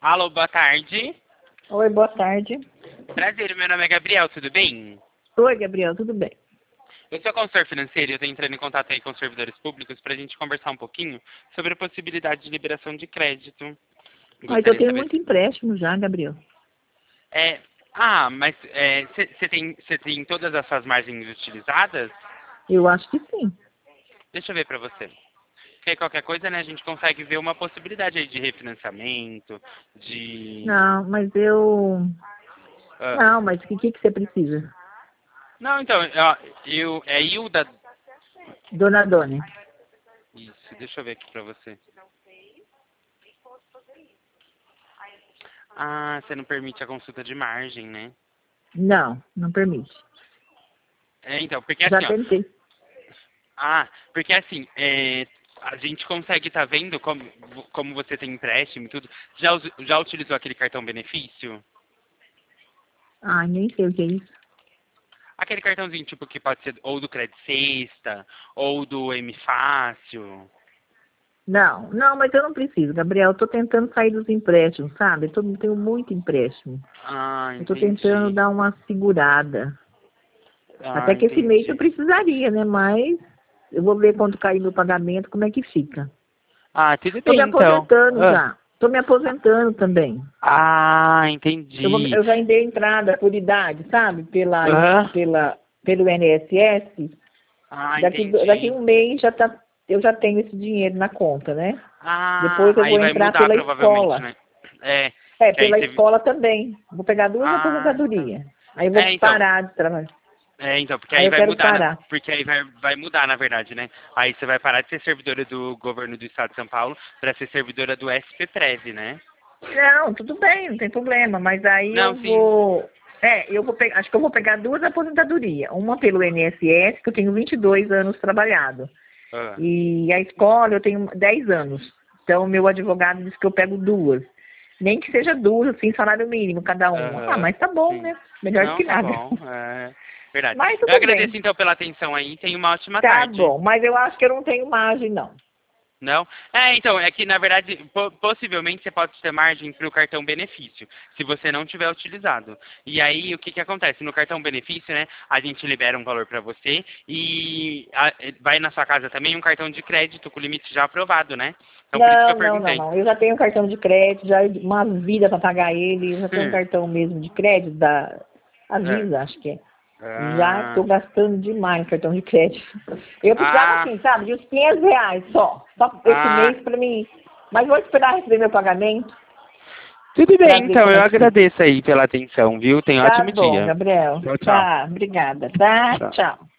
Alô, boa tarde. Oi, boa tarde. Prazer, meu nome é Gabriel, tudo bem? Oi, Gabriel, tudo bem? Eu sou consultor financeiro e eu estou entrando em contato aí com os servidores públicos para a gente conversar um pouquinho sobre a possibilidade de liberação de crédito. Mas eu Gostaria de tenho saber muito se... empréstimo já, Gabriel. Mas você tem todas as suas margens utilizadas? Eu acho que sim. Deixa eu ver para você. Porque qualquer coisa, né, a gente consegue ver uma possibilidade aí de refinanciamento, de... Não, mas eu... ah, Não, mas o que você precisa? Não, então, ó, é Hilda... Dona Dona. Isso, deixa eu ver aqui para você. Ah, você não permite a consulta de margem, né? Não, não permite. Então, porque Já assim, ó. tentei. Porque assim, a gente consegue estar vendo como você tem empréstimo e tudo. Já utilizou aquele cartão benefício? Ai, nem sei o que é isso. Aquele cartãozinho, tipo, que pode ser ou do Crédito Sexta, ou do M Fácil. Não, não, mas eu não preciso, Gabriel. Eu tô tentando sair dos empréstimos, sabe? Tenho muito empréstimo. Ah, Eu tô tentando entendi. dar uma segurada. Ah, Até que esse mês eu entendi. precisaria, né? Mas eu vou ver quando cair meu pagamento, como é que fica. Ah, tudo Tô me bem, então. aposentando já. Tô me aposentando também. Entendi. Eu já dei entrada por idade, sabe? Aham. Pelo INSS. Daqui Entendi. um mês eu já tenho esse dinheiro na conta, né? Ah, Depois eu aí vou vai entrar mudar pela provavelmente, escola. né? É, que aí Pela você... escola também. Vou pegar duas Tá. aposentadorias. Aí eu vou Então. parar de trabalhar. Porque Aí aí eu vai quero mudar, parar. porque aí vai mudar, na verdade, né? Aí você vai parar de ser servidora do governo do estado de São Paulo para ser servidora do SPPrev, né? Não, tudo bem, não tem problema. Mas aí Não, sim. acho que eu vou pegar duas aposentadorias. Uma pelo INSS, que eu tenho 22 anos trabalhado. Ah, E a escola eu tenho 10 anos. Então, meu advogado disse que eu pego duas. Nem que seja duas, assim, salário mínimo cada uma. Ah, Aham, mas tá bom, sim. né? Melhor do Não, que tá nada. bom. Verdade. Mas Eu tudo agradeço bem. então pela atenção aí. Tenha uma ótima Tá tarde. bom. Mas eu acho que eu não tenho margem, não. Não? Então, é que na verdade, possivelmente você pode ter margem para o cartão benefício, se você não tiver utilizado. E aí, o que que acontece? No cartão benefício, né, a gente libera um valor para você e vai na sua casa também um cartão de crédito com limite já aprovado, né? Então, por isso que eu Não, não, não, perguntei. não. Eu já tenho um cartão de crédito, já uma vida para pagar ele. Eu já tenho um cartão mesmo de crédito da É. Visa, acho que é. Já Ah, estou gastando demais no cartão de crédito. Eu precisava, ah, assim, sabe, de uns R$ 500 só. Só esse ah. mês para mim. Mas vou esperar receber meu pagamento Tudo para bem, ver então, como eu é que fica. agradeço aí pela atenção, viu? Tenha um Tá ótimo bom, dia. Gabriel. Tchau, tchau. Tá, obrigada. Tá, Tchau. tchau.